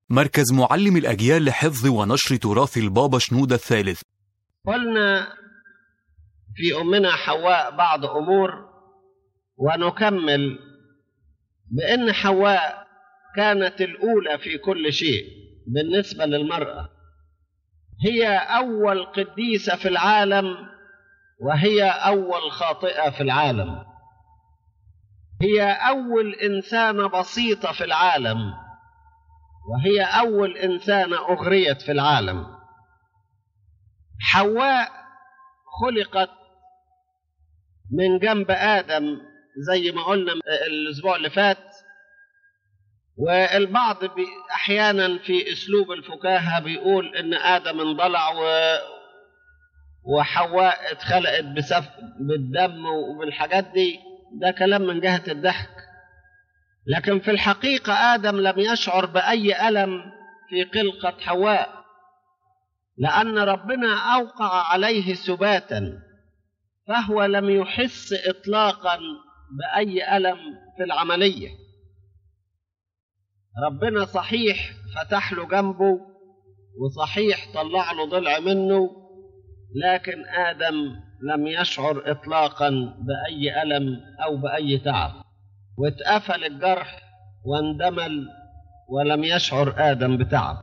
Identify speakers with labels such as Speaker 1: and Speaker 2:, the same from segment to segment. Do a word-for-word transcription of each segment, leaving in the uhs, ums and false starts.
Speaker 1: مركز معلم الأجيال لحفظ ونشر تراث البابا شنودة الثالث.
Speaker 2: قلنا في أمنا حواء بعض أمور، ونكمل بأن حواء كانت الأولى في كل شيء بالنسبة للمرأة. هي أول قديسة في العالم، وهي أول خاطئة في العالم. هي أول إنسانة بسيطة في العالم، وهي أول إنسانة أغريت في العالم. حواء خلقت من جنب آدم زي ما قلنا الأسبوع اللي فات، والبعض أحيانا في أسلوب الفكاهة بيقول إن آدم انضلع و... وحواء اتخلقت بسف... بالدم وبالحاجات دي. ده كلام من جهة الضحك، لكن في الحقيقة آدم لم يشعر بأي ألم في خلقة حواء، لأن ربنا أوقع عليه سباتا، فهو لم يحس إطلاقا بأي ألم في العملية. ربنا صحيح فتح له جنبه، وصحيح طلع له ضلع منه، لكن آدم لم يشعر إطلاقا بأي ألم أو بأي تعب، واتقفل الجرح واندمل ولم يشعر آدم بتعب.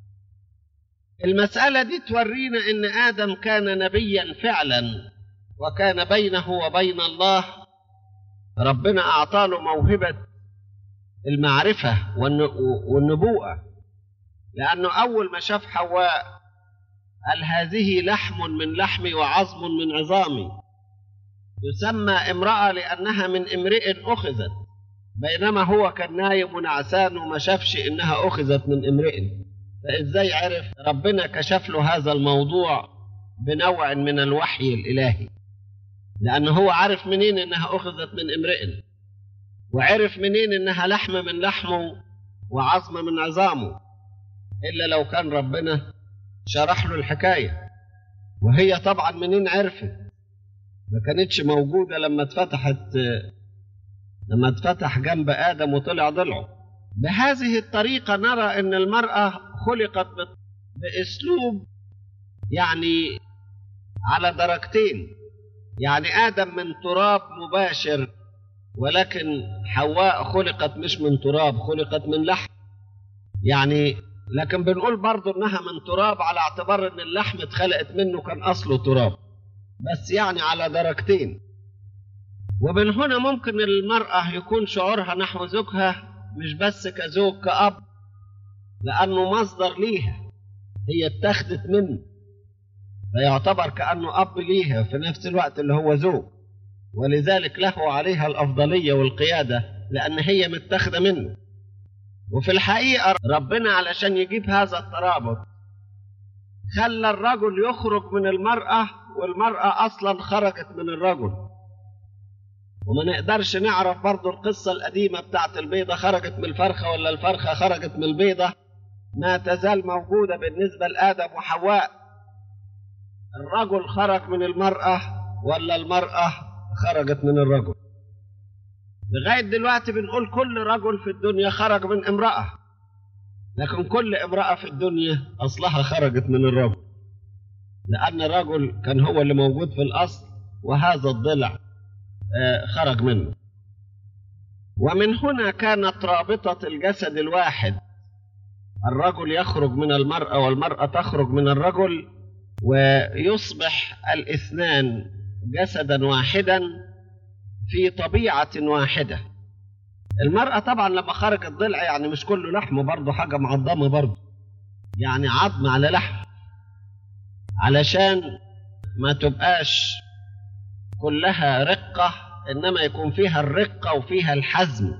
Speaker 2: المسألة دي تورينا إن آدم كان نبيا فعلا، وكان بينه وبين الله ربنا أعطاله موهبة المعرفة والنبوءة، لأنه أول ما شاف حواء قال هذه لحم من لحمي وعظم من عظامي، تسمى امرأة لأنها من امرئ أخذت، بينما هو كان نايم ونعسان وما شافش إنها أخذت من امرئ. فإزاي عرف؟ ربنا كشف له هذا الموضوع بنوع من الوحي الإلهي، لأنه هو عارف منين إنها أخذت من امرئ، وعرف منين إنها لحم من لحمه وعظم من عظامه، إلا لو كان ربنا شرح له الحكاية. وهي طبعا منين عرفت؟ ما كانتش موجودة لما اتفتحت لما اتفتح جنب آدم وطلع ضلعه. بهذه الطريقة نرى أن المرأة خلقت بأسلوب يعني على درجتين، يعني آدم من تراب مباشر، ولكن حواء خلقت مش من تراب، خلقت من لحم يعني. لكن بنقول برضو انها من تراب على اعتبار ان اللحم اتخلقت منه كان اصله تراب، بس يعني على درجتين. ومن هنا ممكن المرأة يكون شعورها نحو زوجها مش بس كزوج، كأب، لأنه مصدر ليها، هي اتخذت منه، فيعتبر كأنه أب ليها في نفس الوقت اللي هو زوج، ولذلك له عليها الأفضلية والقيادة لأن هي متخذة منه. وفي الحقيقة ربنا علشان يجيب هذا الترابط خلى الرجل يخرج من المرأة، والمرأة أصلا خرجت من الرجل. وما نقدرش نعرف برضو القصة القديمة بتاعت البيضة خرجت من الفرخة ولا الفرخة خرجت من البيضة، ما تزال موجودة بالنسبة لآدم وحواء. الرجل خرج من المرأة ولا المرأة خرجت من الرجل؟ لغاية دلوقتي بنقول كل رجل في الدنيا خرج من امرأة، لكن كل امرأة في الدنيا أصلها خرجت من الرجل، لأن الرجل كان هو اللي موجود في الأصل، وهذا الضلع خرج منه. ومن هنا كانت رابطة الجسد الواحد، الرجل يخرج من المرأة والمرأة تخرج من الرجل، ويصبح الاثنان جسدا واحدا في طبيعة واحدة. المرأة طبعا لما خرج الضلع يعني مش كله لحم، برضه حاجة معظمة، برضه يعني عظم على لحم، علشان ما تبقاش كلها رقة، إنما يكون فيها الرقة وفيها الحزم.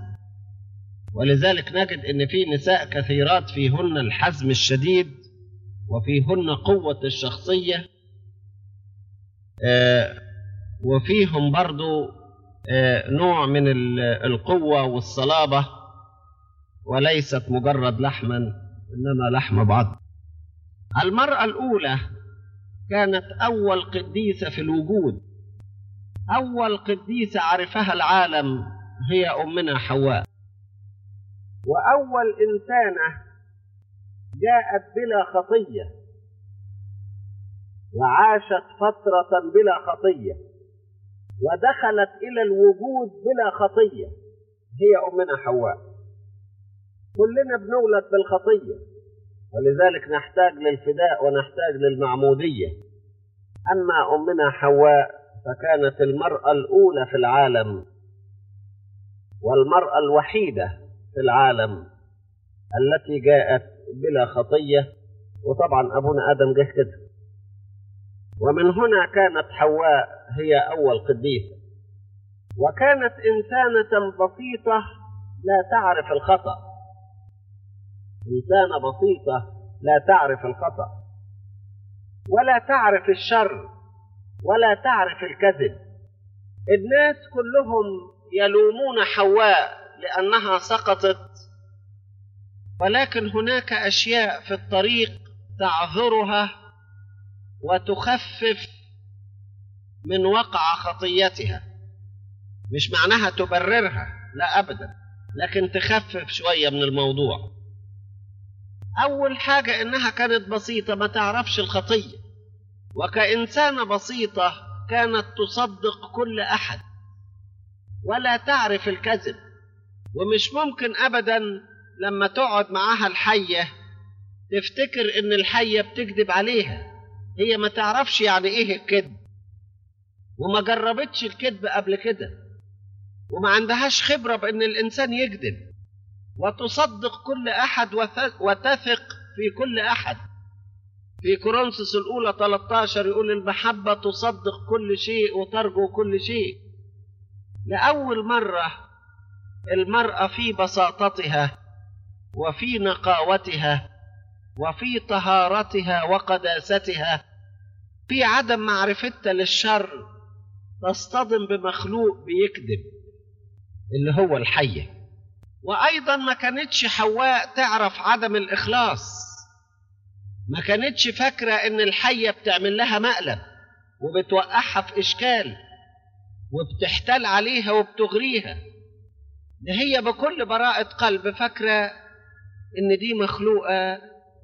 Speaker 2: ولذلك نجد إن في نساء كثيرات فيهن الحزم الشديد وفيهن قوة الشخصية، آه وفيهم برضو آه نوع من القوة والصلابة، وليست مجرد لحما إنما لحم بعض. المرأة الأولى كانت أول قديسة في الوجود، أول قديسة عرفها العالم هي أمنا حواء، وأول إنسانة جاءت بلا خطية وعاشت فترة بلا خطية ودخلت إلى الوجود بلا خطية، هي أمنا حواء. كلنا بنولد بالخطية، ولذلك نحتاج للفداء ونحتاج للمعمودية. أما أمنا حواء فكانت المرأة الأولى في العالم والمرأة الوحيدة في العالم التي جاءت بلا خطية، وطبعا أبونا آدم جه كده. ومن هنا كانت حواء هي أول قديسة، وكانت إنسانة بسيطة لا تعرف الخطأ، إنسانة بسيطة لا تعرف الخطأ ولا تعرف الشر ولا تعرف الكذب. الناس كلهم يلومون حواء لأنها سقطت، ولكن هناك أشياء في الطريق تعذرها وتخفف من وقع خطيتها. مش معناها تبررها، لا أبدا، لكن تخفف شوية من الموضوع. أول حاجة إنها كانت بسيطة ما تعرفش الخطية، وكإنسانة بسيطة كانت تصدق كل أحد ولا تعرف الكذب. ومش ممكن أبدا لما تقعد معاها الحية تفتكر إن الحية بتكذب عليها، هي ما تعرفش يعني إيه الكذب، وما جربتش الكذب قبل كده، وما عندهاش خبرة بأن الإنسان يكذب، وتصدق كل أحد وتثق في كل أحد. في كورنثوس الأولى ثلاثة عشر يقول المحبة تصدق كل شيء وترجو كل شيء. لأول مرة المرأة في بساطتها وفي نقاوتها وفي طهارتها وقداستها، في عدم معرفتها للشر، تصطدم بمخلوق بيكذب اللي هو الحية. وأيضا ما كانتش حواء تعرف عدم الإخلاص، ما كانتش فاكرة إن الحية بتعمل لها مقلب وبتوقعها في إشكال وبتحتال عليها وبتغريها. ده هي بكل براءة قلب فاكرة إن دي مخلوقة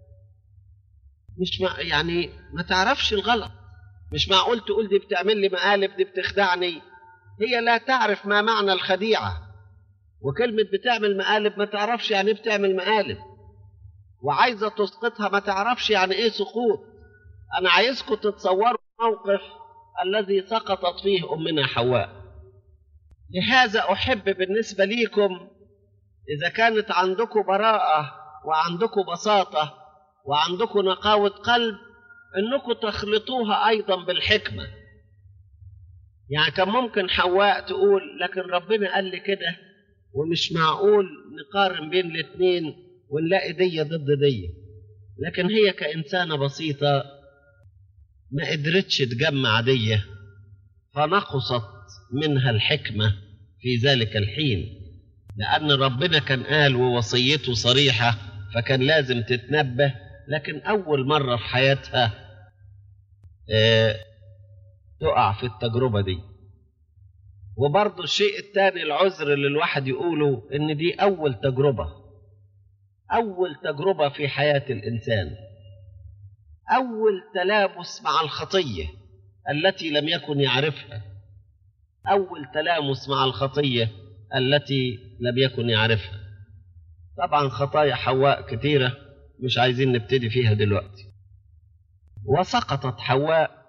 Speaker 2: مش مع يعني ما تعرفش الغلط. مش معقول تقول دي بتعمل لي مقالب، دي بتخدعني. هي لا تعرف ما معنى الخديعة، وكلمة بتعمل مقالب ما تعرفش يعني ايه بتعمل مقالب، وعايزة تسقطها ما تعرفش يعني ايه سقوط. أنا عايزكم تتصوروا الموقف الذي سقطت فيه أمنا حواء. لهذا أحب بالنسبة ليكم إذا كانت عندكم براءة وعندكم بساطة وعندكم نقاوة قلب أنكم تخلطوها أيضا بالحكمة. يعني كان ممكن حواء تقول لكن ربنا قال لي كده، ومش معقول نقارن بين الاثنين ونلاقي دي ضد دي. لكن هي كإنسانة بسيطة ما قدرتش تجمع دي، فنقصت منها الحكمة في ذلك الحين، لأن ربنا كان قال ووصيته صريحة، فكان لازم تتنبه. لكن أول مرة في حياتها اه تقع في التجربة دي. وبرضو الشيء الثاني العذر اللي الواحد يقوله إن دي أول تجربة، أول تجربة في حياة الإنسان، أول تلامس مع الخطية التي لم يكن يعرفها، أول تلامس مع الخطية التي لم يكن يعرفها. طبعا خطايا حواء كثيرة مش عايزين نبتدي فيها دلوقتي. وسقطت حواء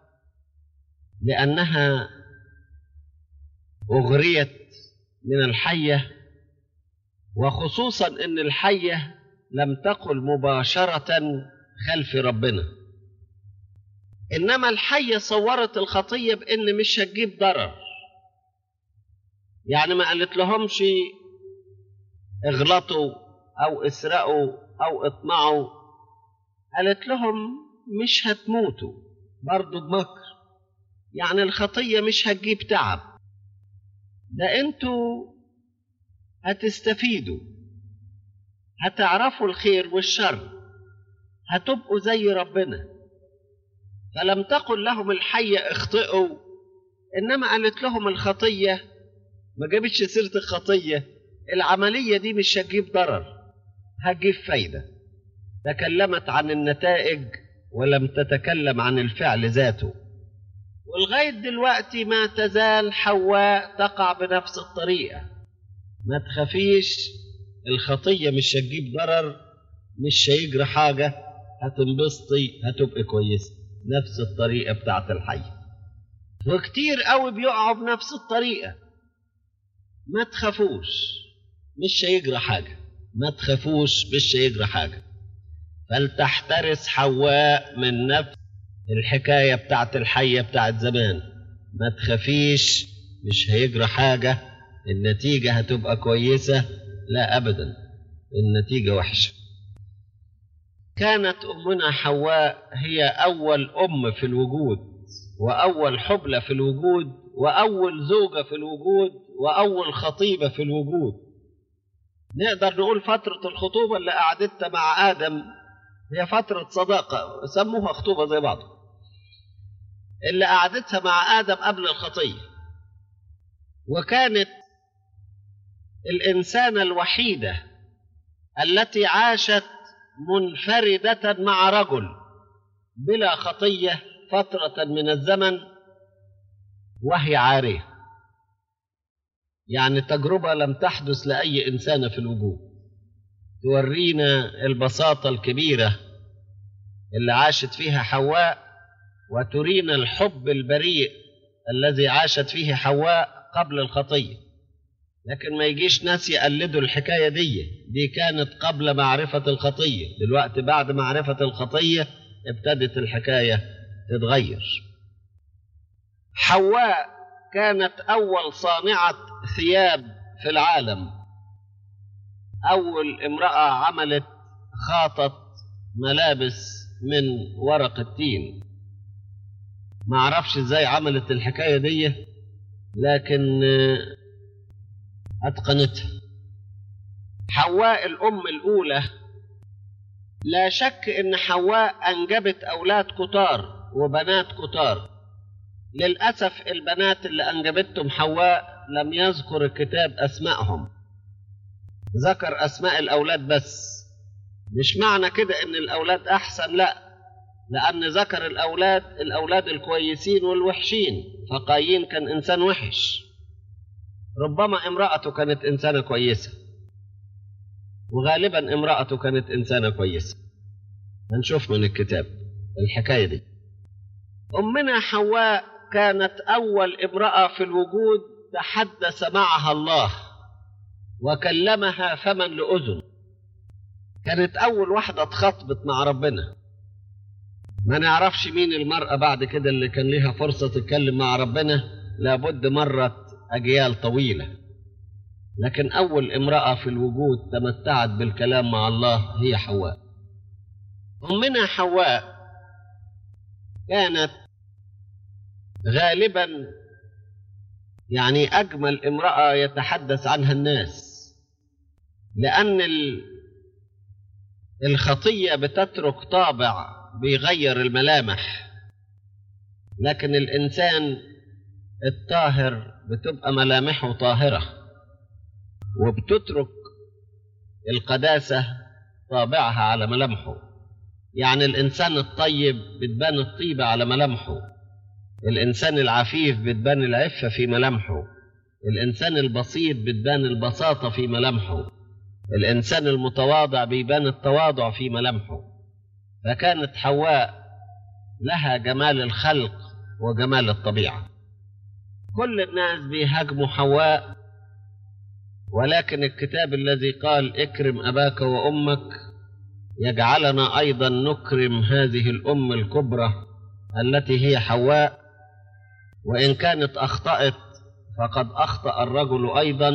Speaker 2: لأنها أغريت من الحية، وخصوصا أن الحية لم تقل مباشرة خلف ربنا، إنما الحية صورت الخطية بأن مش هتجيب ضرر. يعني ما قالت لهمش اغلطوا أو اسرقوا أو اطمعوا، قالت لهم مش هتموتوا برضو بمكر. يعني الخطية مش هتجيب تعب، ده انتوا هتستفيدوا، هتعرفوا الخير والشر، هتبقوا زي ربنا. فلم تقل لهم الحية اخطئوا، إنما قالت لهم الخطية، ما جابتش سيرة الخطية. العملية دي مش هتجيب ضرر، هتجيب فايدة. تكلمت عن النتائج ولم تتكلم عن الفعل ذاته. ولغاية دلوقتي ما تزال حواء تقع بنفس الطريقة. ما تخافيش، الخطية مش هتجيب ضرر، مش هيجرى حاجة، هتنبسطي، هتبقى كويسة. نفس الطريقة بتاعت الحي. وكتير قوي بيقعوا بنفس الطريقة. ما تخافوش، مش هيجرى حاجة. ما تخافوش، مش هيجرى حاجة. فلتحترس حواء من نفس الحكاية بتاعت الحية بتاعت زمان. ما تخافيش، مش هيجرى حاجة، النتيجة هتبقى كويسة. لا أبدا، النتيجة وحشة. كانت أمنا حواء هي أول أم في الوجود، وأول حبلة في الوجود، وأول زوجة في الوجود، وأول خطيبة في الوجود. نقدر نقول فترة الخطوبة اللي قعدتها مع آدم هي فترة صداقة، سموها خطوبة زي بعض، اللي قعدتها مع آدم قبل الخطية. وكانت الإنسانة الوحيدة التي عاشت منفردة مع رجل بلا خطية فترة من الزمن وهي عارية. يعني تجربة لم تحدث لأي إنسان في الوجود. تورينا البساطة الكبيرة اللي عاشت فيها حواء، وترينا الحب البريء الذي عاشت فيه حواء قبل الخطية. لكن ما يجيش ناس يقلدوا الحكاية دي. دي كانت قبل معرفة الخطية. دلوقتي بعد معرفة الخطية ابتدت الحكاية تتغير. حواء كانت أول صانعة ثياب في العالم. أول امرأة عملت خاطت ملابس من ورق التين. ما أعرفش إزاي عملت الحكاية دي، لكن أتقنتها. حواء الأم الأولى، لا شك إن حواء أنجبت أولاد كتار وبنات كتار. للأسف البنات اللي أنجبتهم حواء لم يذكر الكتاب أسمائهم، ذكر أسماء الأولاد بس. مش معنى كده إن الأولاد أحسن، لا، لأن ذكر الأولاد الأولاد الكويسين والوحشين. فقايين كان إنسان وحش، ربما امرأته كانت إنسانة كويسة، وغالبا امرأته كانت إنسانة كويسة. هنشوف من الكتاب الحكاية دي. أمنا حواء كانت أول امرأة في الوجود تحدث معها الله وكلمها فما لأذن. كانت أول واحدة اتخطبت مع ربنا. ما نعرفش مين المرأة بعد كده اللي كان لها فرصة تتكلم مع ربنا، لابد مرت أجيال طويلة. لكن أول امرأة في الوجود تمتعت بالكلام مع الله هي حواء. أمنا حواء كانت غالبا يعني أجمل امرأة يتحدث عنها الناس، لأن الخطية بتترك طابع بيغير الملامح، لكن الإنسان الطاهر بتبقى ملامحه طاهرة، وبتترك القداسة طابعها على ملامحه. يعني الإنسان الطيب بتبان الطيبة على ملامحه، الإنسان العفيف بتبان العفة في ملامحه، الإنسان البسيط بتبان البساطة في ملامحه، الإنسان المتواضع بيبان التواضع في ملامحه. فكانت حواء لها جمال الخلق وجمال الطبيعة. كل الناس بيهاجموا حواء، ولكن الكتاب الذي قال اكرم أباك وأمك يجعلنا أيضا نكرم هذه الأم الكبرى التي هي حواء. وإن كانت أخطأت فقد أخطأ الرجل أيضا،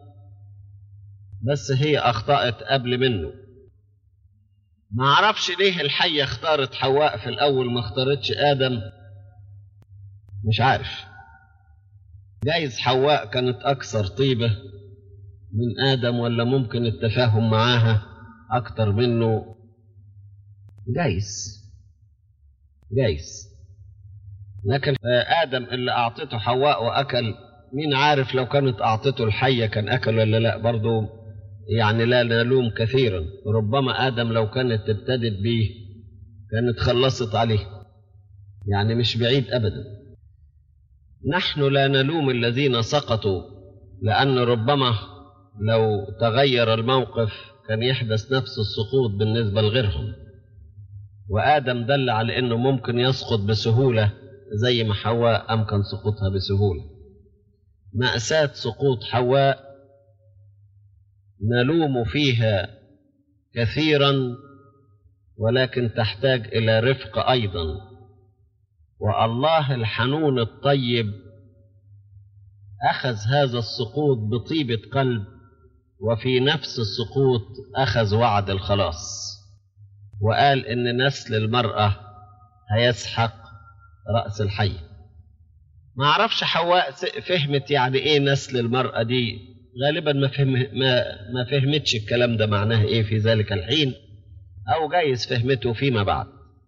Speaker 2: بس هي أخطأت قبل منه. ما عرفش ليه الحية اختارت حواء في الأول ما اختارتش آدم، مش عارف. جايز حواء كانت أكثر طيبة من آدم، ولا ممكن التفاهم معاها أكتر منه. جايز جايز لكن آدم اللي أعطته حواء وأكل، مين عارف لو كانت أعطته الحية كان أكل ولا لا. برضو يعني لا نلوم كثيرا، ربما آدم لو كانت ابتدت به كانت خلصت عليه، يعني مش بعيد أبدا. نحن لا نلوم الذين سقطوا، لأن ربما لو تغير الموقف كان يحدث نفس السقوط بالنسبة لغيرهم، وآدم دل على أنه ممكن يسقط بسهولة زي ما حواء أمكن سقوطها بسهولة. مأساة سقوط حواء نلوم فيها كثيرا، ولكن تحتاج إلى رفق أيضا، والله الحنون الطيب أخذ هذا السقوط بطيبة قلب، وفي نفس السقوط أخذ وعد الخلاص، وقال إن نسل المرأة هيسحق رأس الحي. ما عرفش حواء فهمت يعني إيه نسل المرأة دي، غالبا ما, فهم ما, ما فهمتش الكلام ده معناه إيه في ذلك الحين، أو جايز فهمته فيما بعد.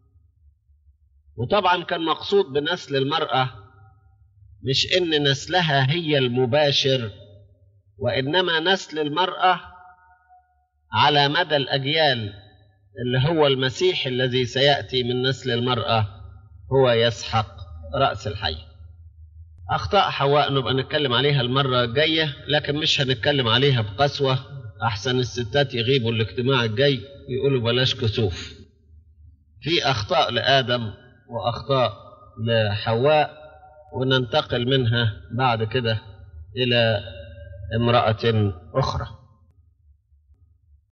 Speaker 2: وطبعا كان مقصود بنسل المرأة مش إن نسلها هي المباشر، وإنما نسل المرأة على مدى الأجيال، اللي هو المسيح الذي سيأتي من نسل المرأة هو يسحق رأس الحي. أخطاء حواء نبقى نتكلم عليها المرة الجاية، لكن مش هنتكلم عليها بقسوة، أحسن الستات يغيبوا الاجتماع الجاي يقولوا بلاش كسوف. في أخطاء لآدم وأخطاء لحواء، وننتقل منها بعد كده إلى امرأة أخرى.